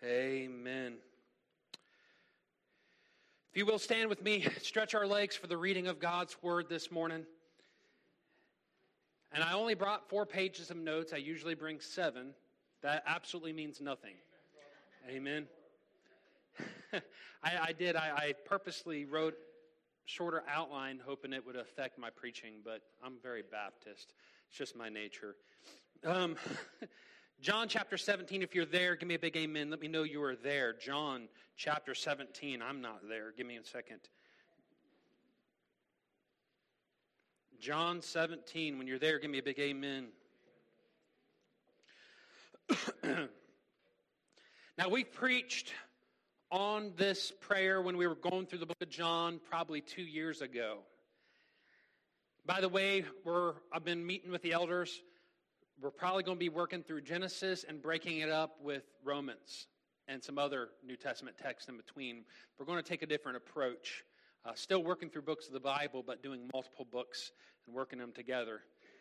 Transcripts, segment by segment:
Amen. If you will stand with me, stretch our legs for the reading of God's Word this morning. And I only brought 4 pages of notes. I usually bring 7. That absolutely means nothing. Amen. I purposely wrote shorter outline hoping it would affect my preaching, but I'm very Baptist. It's just my nature. John chapter 17, if you're there, give me a big amen. Let me know you are there. John chapter 17. I'm not there. Give me a second. John 17. When you're there, give me a big amen. Now, we preached on this prayer when we were going through the book of John probably 2 years ago. By the way, I've been meeting with the elders. We're probably going to be working through Genesis and breaking it up with Romans and some other New Testament texts in between. We're going to take a different approach. Still working through books of the Bible, but doing multiple books and working them together.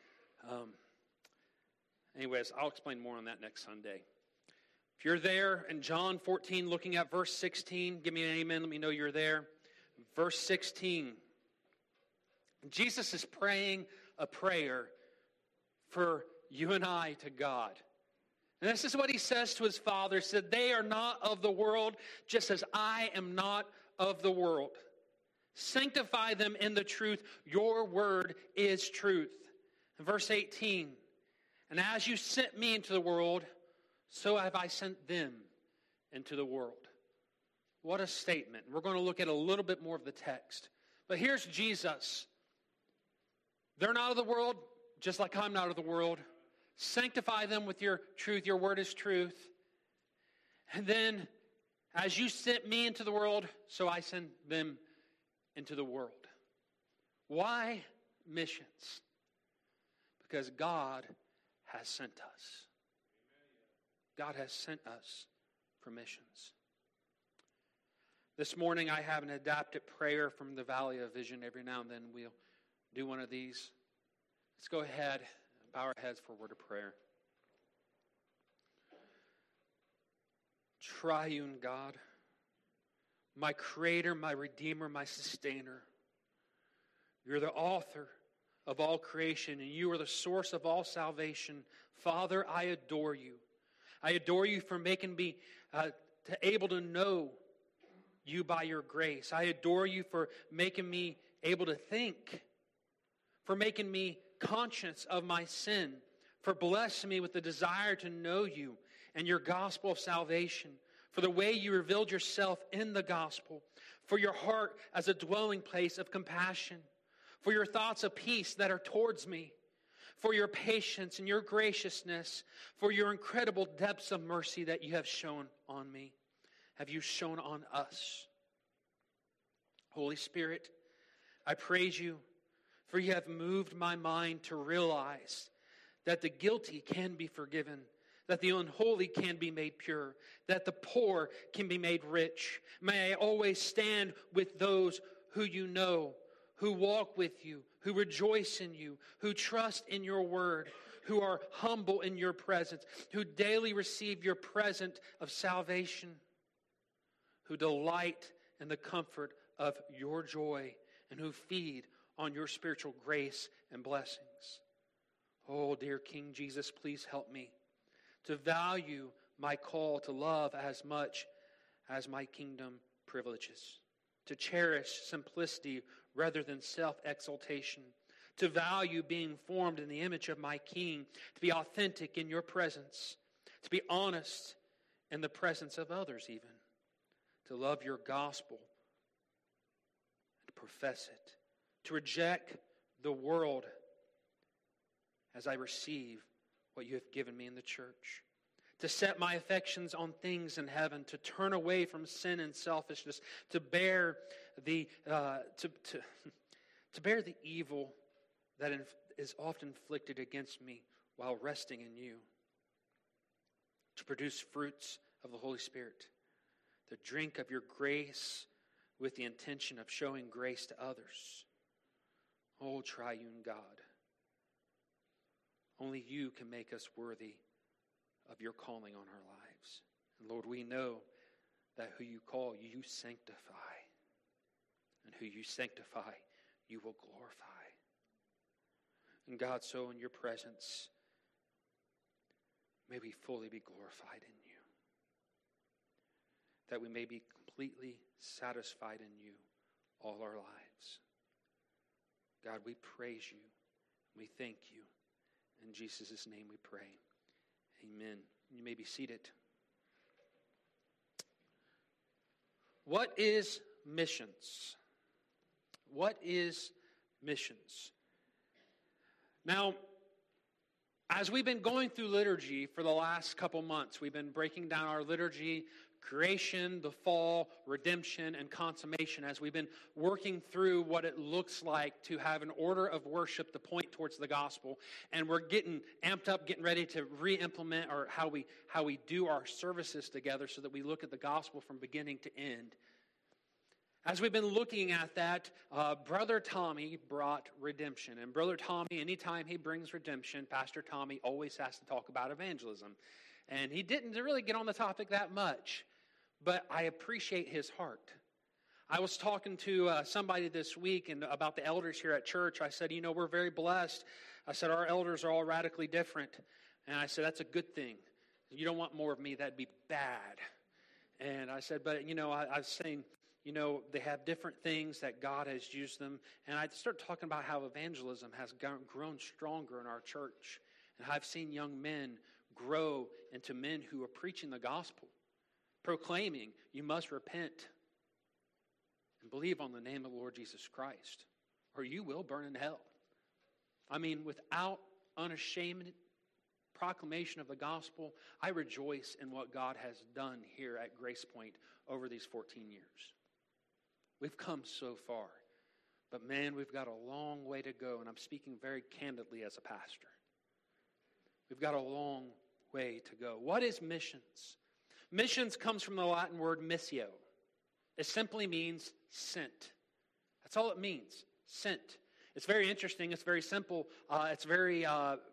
Anyways, I'll explain more on that next Sunday. If you're there in John 14, looking at verse 16, give me an amen. Let me know you're there. Verse 16. Jesus is praying a prayer for you and I to God. And this is what he says to his Father. He said, they are not of the world, just as I am not of the world. Sanctify them in the truth. Your word is truth. And verse 18. And as you sent me into the world, so have I sent them into the world. What a statement. We're going to look at a little bit more of the text. But here's Jesus. They're not of the world, just like I'm not of the world. Sanctify them with your truth. Your word is truth. And then, as you sent me into the world, so I send them into the world. Why missions? Because God has sent us. God has sent us for missions. This morning I have an adapted prayer from the Valley of Vision. Every now and then we'll do one of these. Let's go ahead and bow our heads for a word of prayer. Triune God, my Creator, my Redeemer, my Sustainer. You're the author of all creation, and you are the source of all salvation. Father, I adore you. I adore you for making me able to know you by your grace. I adore you for making me able to think, for making me conscious of my sin, for blessing me with the desire to know you and your gospel of salvation, for the way you revealed yourself in the gospel, for your heart as a dwelling place of compassion, for your thoughts of peace that are towards me, for your patience and your graciousness, for your incredible depths of mercy that you have shown on me, have you shown on us. Holy Spirit, I praise you, for you have moved my mind to realize that the guilty can be forgiven, that the unholy can be made pure, that the poor can be made rich. May I always stand with those who you know, who walk with you, who rejoice in you, who trust in your word, who are humble in your presence, who daily receive your present of salvation, who delight in the comfort of your joy, and who feed on your spiritual grace and blessings. Oh, dear King Jesus, please help me to value my call to love as much as my kingdom privileges, to cherish simplicity rather than self-exaltation, to value being formed in the image of my King, to be authentic in your presence, to be honest in the presence of others even, to love your gospel and to profess it, to reject the world as I receive what you have given me in the church, to set my affections on things in heaven, to turn away from sin and selfishness, to bear the bear the evil that is often inflicted against me while resting in you, to produce fruits of the Holy Spirit, to drink of your grace with the intention of showing grace to others. Oh, triune God, only you can make us worthy of your calling on our lives. Lord, we know that who you call, you sanctify. And who you sanctify, you will glorify. And God, so in your presence, may we fully be glorified in you. That we may be completely satisfied in you all our lives. God, we praise you. We thank you. In Jesus' name we pray. Amen. You may be seated. What is missions? What is missions? Now, as we've been going through liturgy for the last couple months, we've been breaking down our liturgy, creation, the fall, redemption, and consummation, as we've been working through what it looks like to have an order of worship to point towards the gospel. And we're getting amped up, getting ready to re-implement or how we do our services together so that we look at the gospel from beginning to end. As we've been looking at that, Brother Tommy brought redemption. And Brother Tommy, anytime he brings redemption, Pastor Tommy always has to talk about evangelism. And he didn't really get on the topic that much, but I appreciate his heart. I was talking to somebody this week and about the elders here at church. I said, we're very blessed. I said, our elders are all radically different. And I said, that's a good thing. You don't want more of me. That'd be bad. And I said, but, I was saying, they have different things that God has used them. And I started talking about how evangelism has grown stronger in our church. And I've seen young men grow into men who are preaching the gospel, proclaiming, you must repent and believe on the name of the Lord Jesus Christ, or you will burn in hell. I mean, without unashamed proclamation of the gospel, I rejoice in what God has done here at Grace Point over these 14 years. We've come so far, but man, we've got a long way to go, and I'm speaking very candidly as a pastor. We've got a long way to go. What is missions? Missions comes from the Latin word missio. It simply means sent. That's all it means, sent. It's very interesting. It's very simple. It's very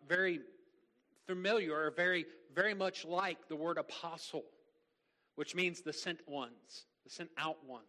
familiar, or very much like the word apostle, which means the sent ones, the sent out ones.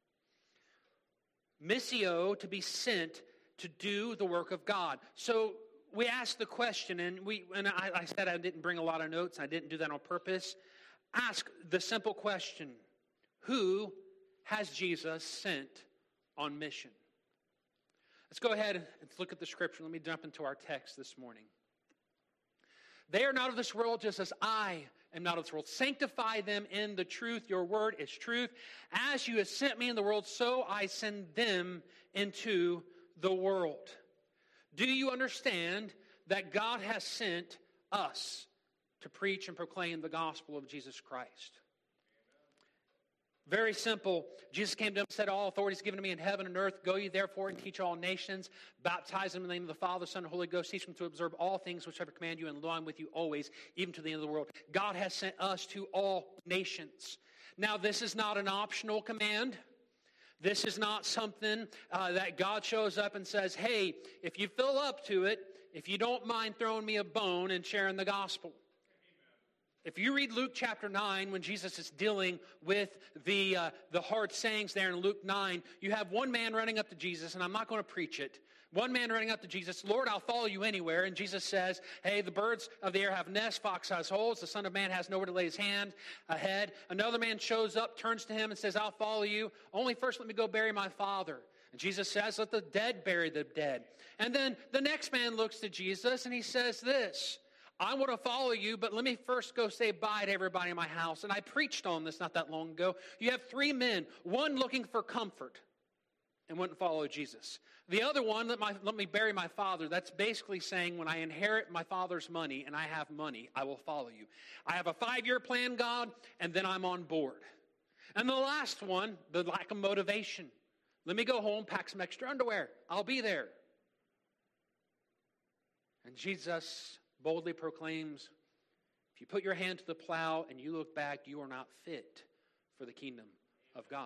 Missio, to be sent to do the work of God. So we asked the question, and I said I didn't bring a lot of notes. I didn't do that on purpose. Ask the simple question: who has Jesus sent on mission? Let's go ahead and look at the scripture. Let me jump into our text this morning. They are not of this world, just as I am not of this world. Sanctify them in the truth. Your word is truth. As you have sent me in the world, so I send them into the world. Do you understand that God has sent us to preach and proclaim the gospel of Jesus Christ? Very simple. Jesus came to him and said, all authority is given to me in heaven and earth. Go ye therefore and teach all nations. Baptize them in the name of the Father, Son, and Holy Ghost. Teach them to observe all things which I command you, and lo, I'm with you always, even to the end of the world. God has sent us to all nations. Now, this is not an optional command. This is not something that God shows up and says, hey, if you fill up to it, if you don't mind throwing me a bone and sharing the gospel. If you read Luke chapter 9, when Jesus is dealing with the hard sayings there in Luke 9, you have one man running up to Jesus, and I'm not going to preach it. One man running up to Jesus, Lord, I'll follow you anywhere. And Jesus says, hey, the birds of the air have nests, fox has holes, the Son of Man has nowhere to lay his hand ahead. Another man shows up, turns to him and says, I'll follow you. Only first let me go bury my father. And Jesus says, let the dead bury the dead. And then the next man looks to Jesus and he says this, I want to follow you, but let me first go say bye to everybody in my house. And I preached on this not that long ago. You have three men, one looking for comfort and wouldn't follow Jesus. The other one, let me bury my father. That's basically saying when I inherit my father's money and I have money, I will follow you. I have a 5-year plan, God, and then I'm on board. And the last one, the lack of motivation. Let me go home, pack some extra underwear. I'll be there. And Jesus boldly proclaims, if you put your hand to the plow and you look back, you are not fit for the kingdom of God.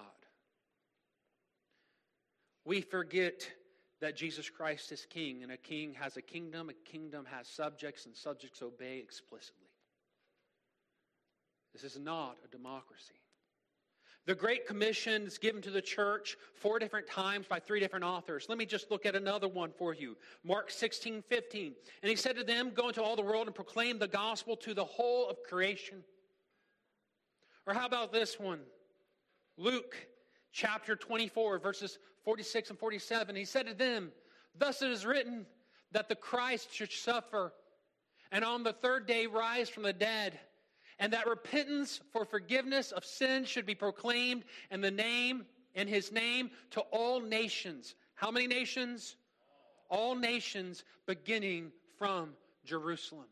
We forget that Jesus Christ is king, and a king has a kingdom has subjects, and subjects obey explicitly. This is not a democracy. The Great Commission is given to the church 4 different times by 3 different authors. Let me just look at another one for you. Mark 16:15. And he said to them, go into all the world and proclaim the gospel to the whole of creation. Or how about this one? Luke chapter 24, verses 46 and 47. He said to them, thus it is written that the Christ should suffer and on the 3rd day rise from the dead, and that repentance for forgiveness of sins should be proclaimed in his name to all nations. How many nations? All nations, beginning from Jerusalem.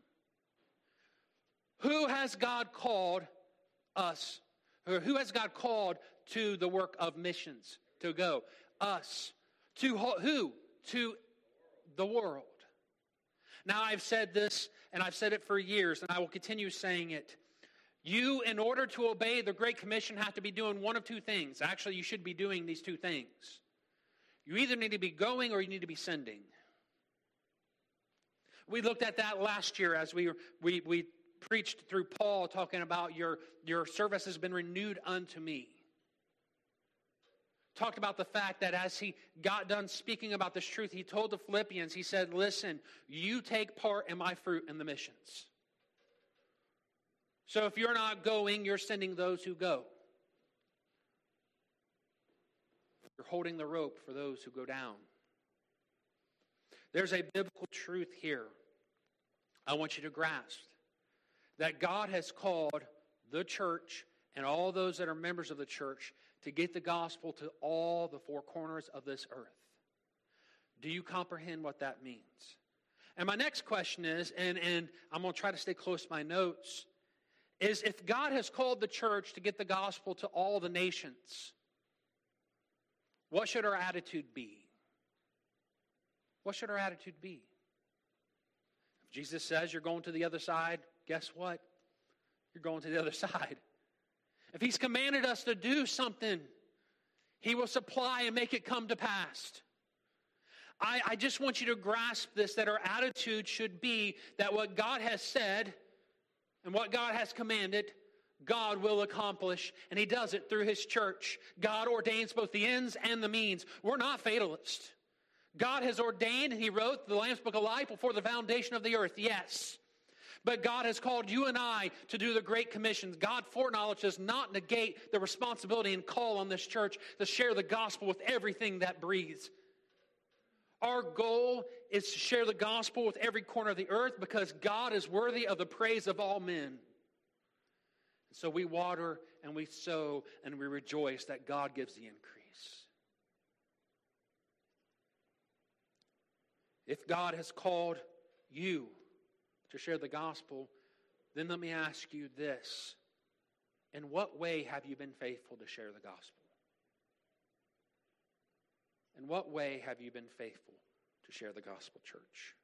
Who has God called us? Or who has God called to the work of missions to go? Us. To who? To the world. Now I've said this, and I've said it for years, and I will continue saying it. You, in order to obey the Great Commission, have to be doing one of 2 things. Actually, you should be doing these 2 things. You either need to be going or you need to be sending. We looked at that last year as we preached through Paul, talking about your service has been renewed unto me. Talked about the fact that as he got done speaking about this truth, he told the Philippians, he said, listen, you take part in my fruit in the missions. So if you're not going, you're sending those who go. You're holding the rope for those who go down. There's a biblical truth here I want you to grasp. That God has called the church and all those that are members of the church to get the gospel to all the 4 corners of this earth. Do you comprehend what that means? And my next question is, and I'm going to try to stay close to my notes, is if God has called the church to get the gospel to all the nations, what should our attitude be? What should our attitude be? If Jesus says you're going to the other side, guess what? You're going to the other side. If He's commanded us to do something, He will supply and make it come to pass. I just want you to grasp this, that our attitude should be that what God has said and what God has commanded, God will accomplish, and He does it through His church. God ordains both the ends and the means. We're not fatalists. God has ordained, and He wrote the Lamb's Book of Life before the foundation of the earth, yes. But God has called you and I to do the Great Commission. God foreknowledge does not negate the responsibility and call on this church to share the gospel with everything that breathes. Our goal is to share the gospel with every corner of the earth because God is worthy of the praise of all men. So we water and we sow and we rejoice that God gives the increase. If God has called you to share the gospel, then let me ask you this. In what way have you been faithful to share the gospel? In what way have you been faithful to share the gospel, church?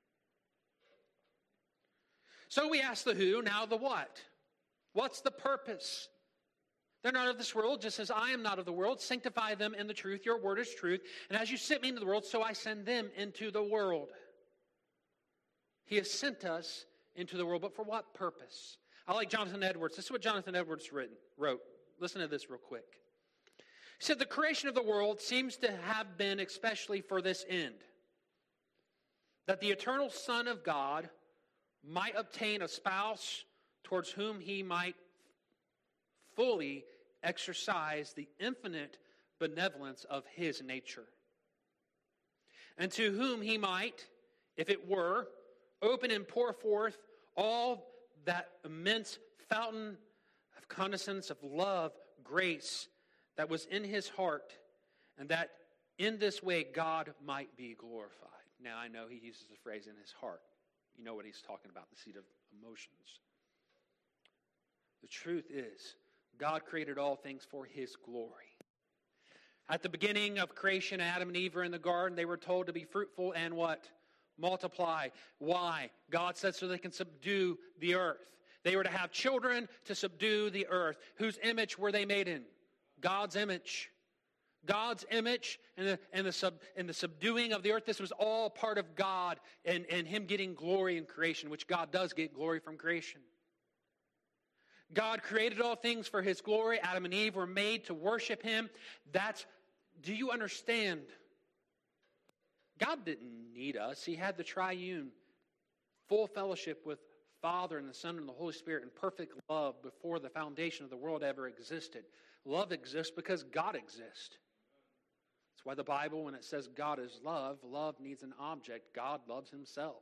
So we ask the who, now the what. What's the purpose? They're not of this world, just as I am not of the world. Sanctify them in the truth. Your word is truth. And as you sent me into the world, so I send them into the world. He has sent us into the world, but for what purpose? I like Jonathan Edwards. This is what Jonathan Edwards wrote. Listen to this real quick. He said, the creation of the world seems to have been especially for this end, that the eternal Son of God might obtain a spouse towards whom He might fully exercise the infinite benevolence of His nature, and to whom He might, if it were, open and pour forth all that immense fountain of condescendence, of love, grace, that was in His heart, and that in this way God might be glorified. Now I know he uses the phrase in his heart. You know what he's talking about, the seat of emotions. The truth is, God created all things for His glory. At the beginning of creation, Adam and Eve were in the garden. They were told to be fruitful and what? Multiply. Why? God said so they can subdue the earth. They were to have children to subdue the earth. Whose image were they made in? God's image. God's image and the subduing of the earth. This was all part of God and Him getting glory in creation, which God does get glory from creation. God created all things for His glory. Adam and Eve were made to worship Him. Do you understand? God didn't need us. He had the triune, full fellowship with Father and the Son and the Holy Spirit in perfect love before the foundation of the world ever existed. Love exists because God exists. That's why the Bible, when it says God is love, love needs an object. God loves Himself.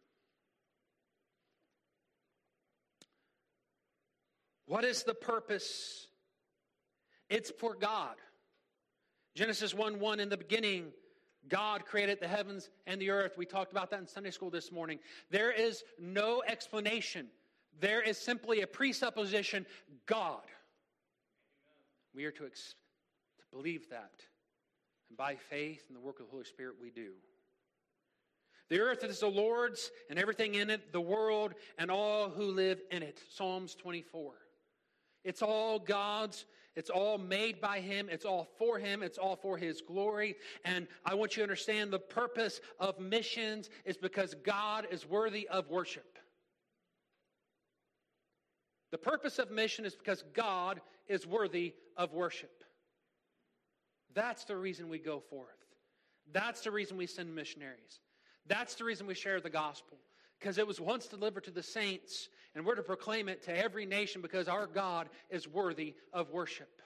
What is the purpose? It's for God. Genesis 1:1, in the beginning, God created the heavens and the earth. We talked about that in Sunday school this morning. There is no explanation. There is simply a presupposition, God. We are to believe that. And by faith and the work of the Holy Spirit, we do. The earth is the Lord's and everything in it, the world and all who live in it. Psalms 24. It's all God's. It's all made by Him. It's all for Him. It's all for His glory. And I want you to understand the purpose of missions is because God is worthy of worship. The purpose of mission is because God is worthy of worship. That's the reason we go forth. That's the reason we send missionaries. That's the reason we share the gospel. Because it was once delivered to the saints, and we're to proclaim it to every nation because our God is worthy of worship.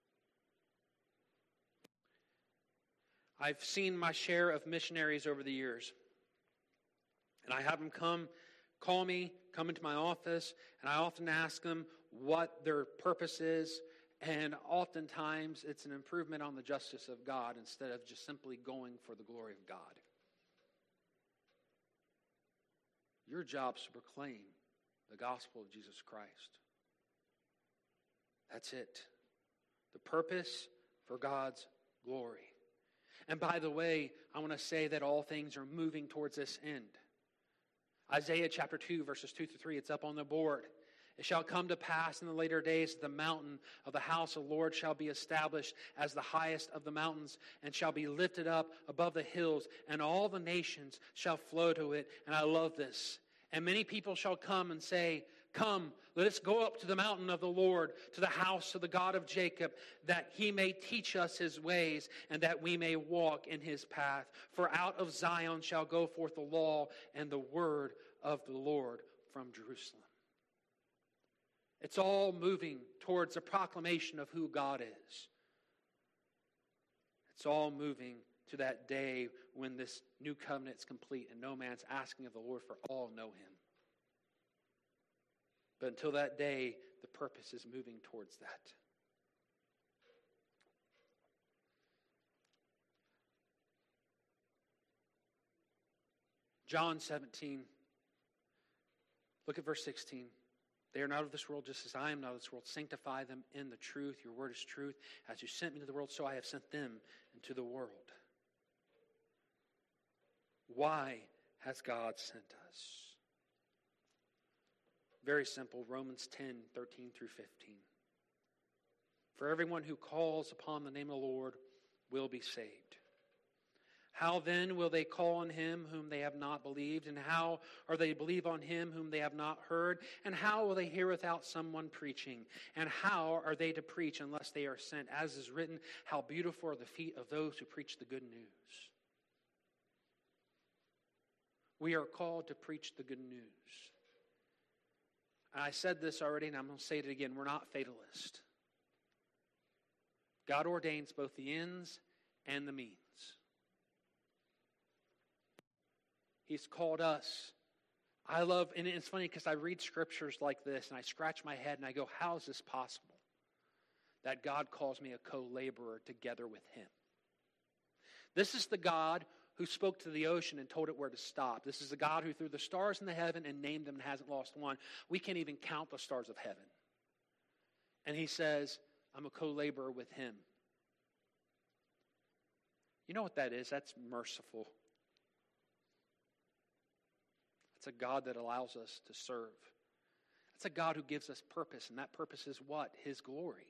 I've seen my share of missionaries over the years. And I have them call me, come into my office, and I often ask them what their purpose is. And oftentimes it's an improvement on the justice of God instead of just simply going for the glory of God. Your job is to proclaim the gospel of Jesus Christ. That's it. The purpose for God's glory. And by the way, I want to say that all things are moving towards this end. Isaiah chapter 2, verses 2 through 3, it's up on the board. It shall come to pass in the later days that the mountain of the house of the Lord shall be established as the highest of the mountains, and shall be lifted up above the hills, and all the nations shall flow to it. And I love this. And many people shall come and say, Come, let us go up to the mountain of the Lord, to the house of the God of Jacob, that He may teach us His ways, and that we may walk in His path. For out of Zion shall go forth the law and the word of the Lord from Jerusalem. It's all moving towards a proclamation of who God is. It's all moving to that day when this new covenant is complete and no man's asking of the Lord, for all know Him. But until that day, the purpose is moving towards that. John 17. Look at verse 16. They are not of this world, just as I am not of this world. Sanctify them in the truth. Your word is truth. As you sent me to the world, so I have sent them into the world. Why has God sent us? Very simple. Romans 10, 13 through 15. For everyone who calls upon the name of the Lord will be saved. How then will they call on Him whom they have not believed? And how are they believe on Him whom they have not heard? And how will they hear without someone preaching? And how are they to preach unless they are sent? As is written, how beautiful are the feet of those who preach the good news. We are called to preach the good news. And I said this already, and I'm going to say it again. We're not fatalists. God ordains both the ends and the means. He's called us. I love, and it's funny because I read scriptures like this and I scratch my head and I go, how is this possible? That God calls me a co-laborer together with Him. This is the God who spoke to the ocean and told it where to stop. This is the God who threw the stars in the heaven and named them and hasn't lost one. We can't even count the stars of heaven. And He says, I'm a co-laborer with Him. You know what that is? That's merciful. It's a God that allows us to serve. It's a God who gives us purpose, and that purpose is what? His glory.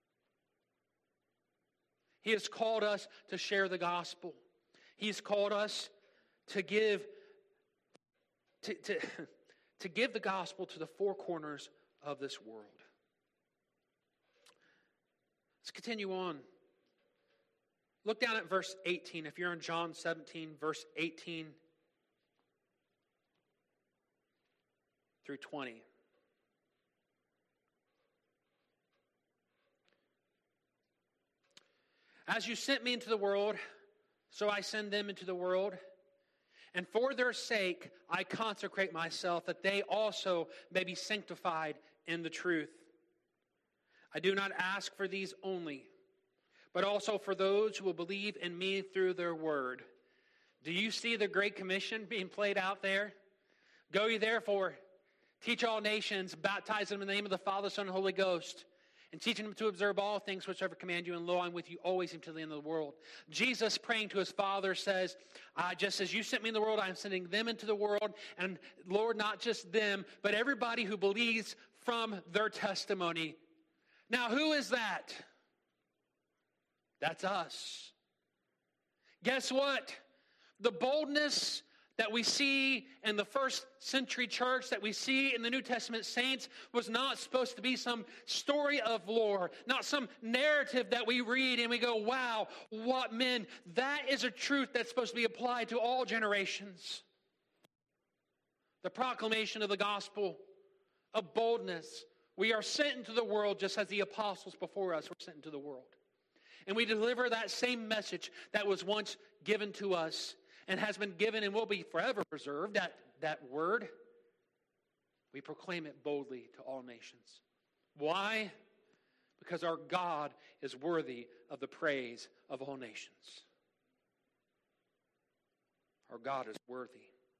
He has called us to share the gospel. He's called us to give the gospel to the four corners of this world. Let's continue on. Look down at verse 18. If you're in John 17, verse 18 through 20. As you sent me into the world, so I send them into the world. And for their sake I consecrate myself, that they also may be sanctified in the truth. I do not ask for these only, but also for those who will believe in me through their word. Do you see the Great Commission being played out there? Go ye therefore, teach all nations, baptize them in the name of the Father, Son, and Holy Ghost, and teaching them to observe all things whatsoever command you, and lo, I'm with you always until the end of the world. Jesus, praying to his Father, says, just as you sent me in the world, I am sending them into the world. And Lord, not just them, but everybody who believes from their testimony. Now, who is that? That's us. Guess what? The boldness that we see in the first century church, that we see in the New Testament saints, was not supposed to be some story of lore, not some narrative that we read and we go, wow, what men. That is a truth that's supposed to be applied to all generations. The proclamation of the gospel, of boldness. We are sent into the world just as the apostles before us were sent into the world. And we deliver that same message that was once given to us and has been given and will be forever preserved, that word. We proclaim it boldly to all nations. Why? Because our God is worthy of the praise of all nations. Our God is worthy.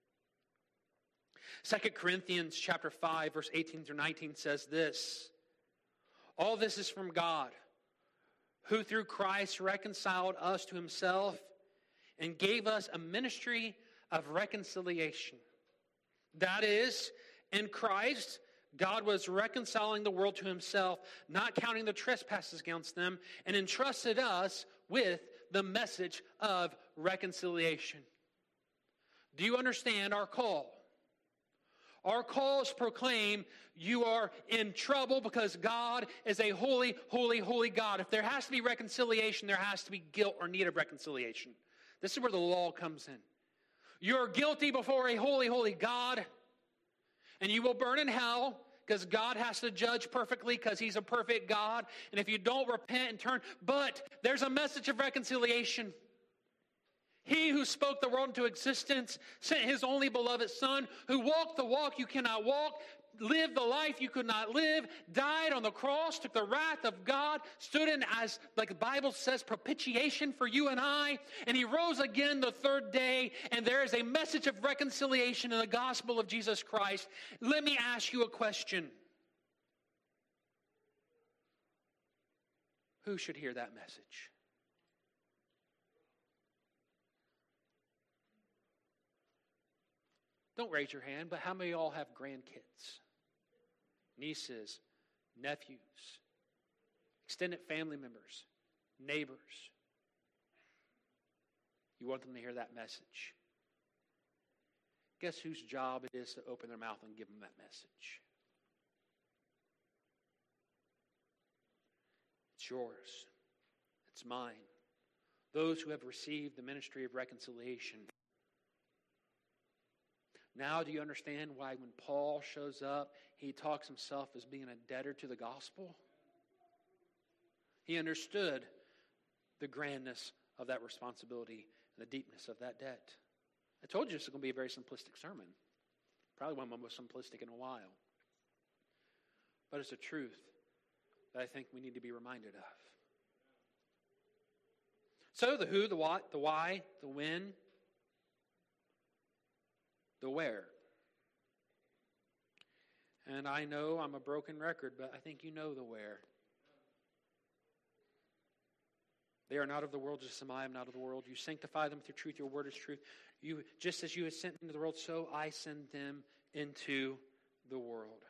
2 Corinthians chapter 5, verse 18 through 19 says this: all this is from God, who through Christ reconciled us to himself and gave us a ministry of reconciliation. That is, in Christ, God was reconciling the world to himself, not counting the trespasses against them, and entrusted us with the message of reconciliation. Do you understand our call? Our call is to proclaim you are in trouble because God is a holy, holy, holy God. If there has to be reconciliation, there has to be guilt or need of reconciliation. This is where the law comes in. You're guilty before a holy, holy God, and you will burn in hell because God has to judge perfectly because he's a perfect God. And if you don't repent and turn, but there's a message of reconciliation. He who spoke the world into existence sent his only beloved Son, who walked the walk you cannot walk, lived the life you could not live, died on the cross, took the wrath of God, stood in as, like the Bible says, propitiation for you and I, and he rose again the third day, and there is a message of reconciliation in the gospel of Jesus Christ. Let me ask you a question. Who should hear that message? Don't raise your hand, but how many of y'all have grandkids? Nieces, nephews, extended family members, neighbors. You want them to hear that message. Guess whose job it is to open their mouth and give them that message? It's yours. It's mine. Those who have received the ministry of reconciliation. Now do you understand why when Paul shows up, he talks himself as being a debtor to the gospel? He understood the grandness of that responsibility and the deepness of that debt. I told you this is going to be a very simplistic sermon. Probably one of the most simplistic in a while. But it's a truth that I think we need to be reminded of. So the who, the what, the why, the when, the where. And I know I'm a broken record, but I think you know the where. They are not of the world, just as I am not of the world. You sanctify them through truth. Your word is truth. You, just as you have sent them into the world, so I send them into the world.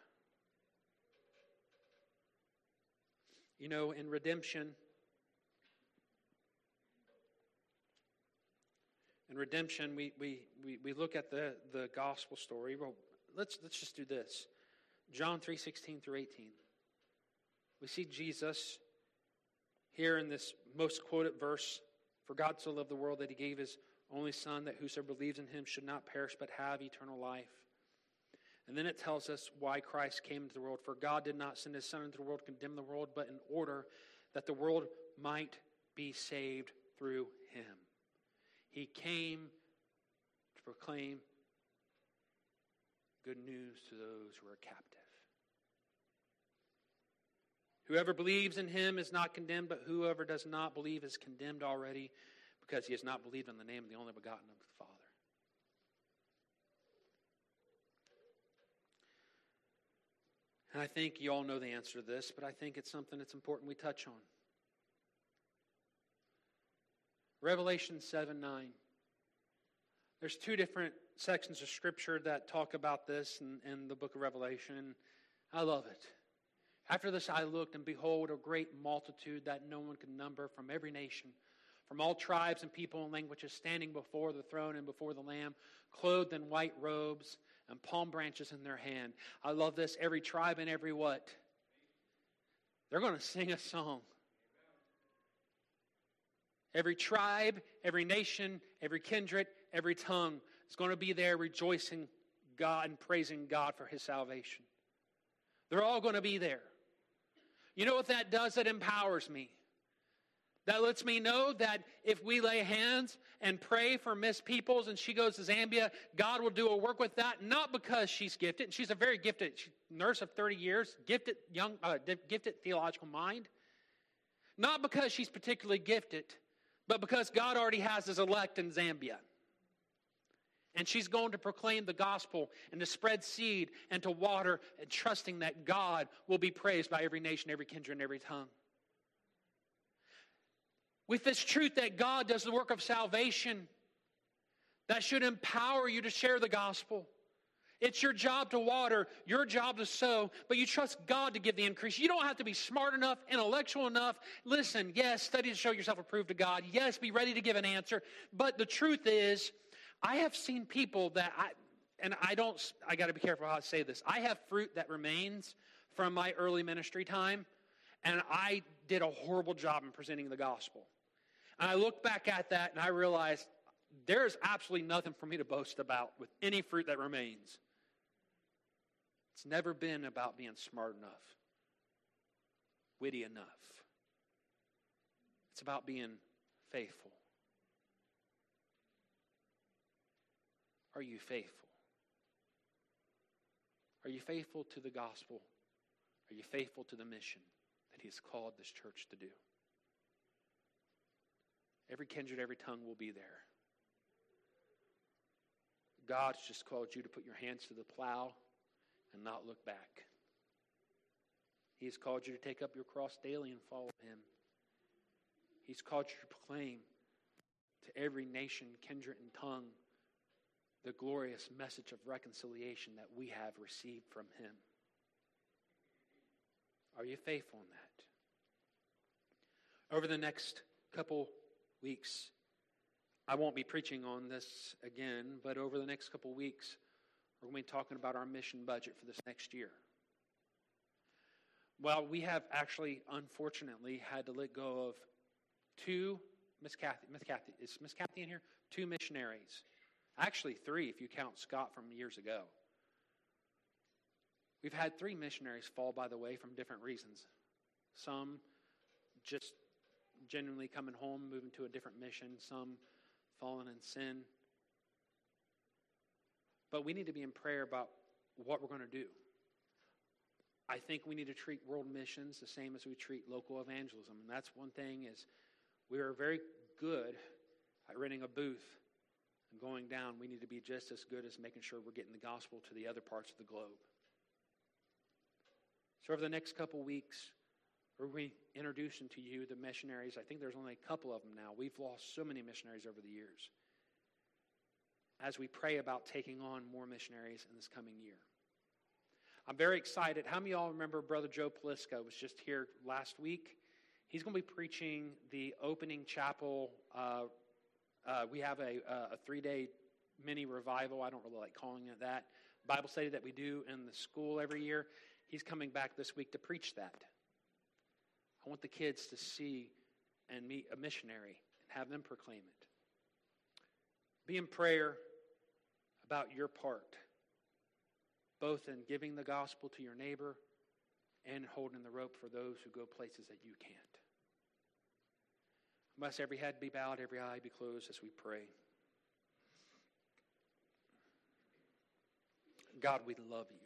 You know, in redemption, we look at the gospel story. Well, let's just do this. John 3:16 through 18. We see Jesus here in this most quoted verse, for God so loved the world that he gave his only Son, that whosoever believes in him should not perish but have eternal life. And then it tells us why Christ came into the world. For God did not send his Son into the world to condemn the world, but in order that the world might be saved through him. He came to proclaim good news to those who are captive. Whoever believes in him is not condemned, but whoever does not believe is condemned already, because he has not believed in the name of the only begotten of the Father. And I think you all know the answer to this, but I think it's something that's important we touch on. Revelation 7:9. There's two different sections of Scripture that talk about this in the book of Revelation, and I love it. After this I looked, and behold, a great multitude that no one could number, from every nation, from all tribes and people and languages, standing before the throne and before the Lamb, clothed in white robes and palm branches in their hand. I love this. Every tribe and every what? They're going to sing a song. Every tribe, every nation, every kindred, every tongue is going to be there rejoicing God and praising God for his salvation. They're all going to be there. You know what that does? It empowers me. That lets me know that if we lay hands and pray for Miss Peoples and she goes to Zambia, God will do a work with that, not because she's gifted. She's a very gifted nurse of 30 years, gifted theological mind. Not because she's particularly gifted, but because God already has his elect in Zambia. And she's going to proclaim the gospel and to spread seed and to water, and trusting that God will be praised by every nation, every kindred, and every tongue. With this truth that God does the work of salvation, that should empower you to share the gospel. It's your job to water, your job to sow, but you trust God to give the increase. You don't have to be smart enough, intellectual enough. Listen, yes, study to show yourself approved to God. Yes, be ready to give an answer. But the truth is, I have seen people that I got to be careful how I say this. I have fruit that remains from my early ministry time, and I did a horrible job in presenting the gospel. And I look back at that and I realize there's absolutely nothing for me to boast about with any fruit that remains. It's never been about being smart enough, witty enough. It's about being faithful. Are you faithful? Are you faithful to the gospel? Are you faithful to the mission that he has called this church to do? Every kindred, every tongue will be there. God's just called you to put your hands to the plow and not look back. He has called you to take up your cross daily and follow him. He's called you to proclaim to every nation, kindred, and tongue the glorious message of reconciliation that we have received from him. Are you faithful in that? Over the next couple weeks, I won't be preaching on this again, but over the next couple weeks, we're going to be talking about our mission budget for this next year. Well, we have actually, unfortunately, had to let go of two, is Miss Kathy in here? 2 missionaries. Actually 3 if you count Scott from years ago. We've had 3 missionaries fall by the way from different reasons. Some just genuinely coming home, moving to a different mission. Some falling in sin. But we need to be in prayer about what we're going to do. I think we need to treat world missions the same as we treat local evangelism. And that's one thing is we are very good at renting a booth and going down. We need to be just as good as making sure we're getting the gospel to the other parts of the globe. So over the next couple weeks, we're going to be introducing to you the missionaries. I think there's only a couple of them now. We've lost so many missionaries over the years. As we pray about taking on more missionaries in this coming year. I'm very excited. How many of y'all remember Brother Joe Paliska was just here last week? He's going to be preaching the opening chapel. We have a 3-day mini revival. I don't really like calling it that. Bible study that we do in the school every year. He's coming back this week to preach that. I want the kids to see and meet a missionary and have them proclaim it. Be in prayer about your part, both in giving the gospel to your neighbor and holding the rope for those who go places that you can't. Must every head be bowed, every eye be closed as we pray. God, we love you.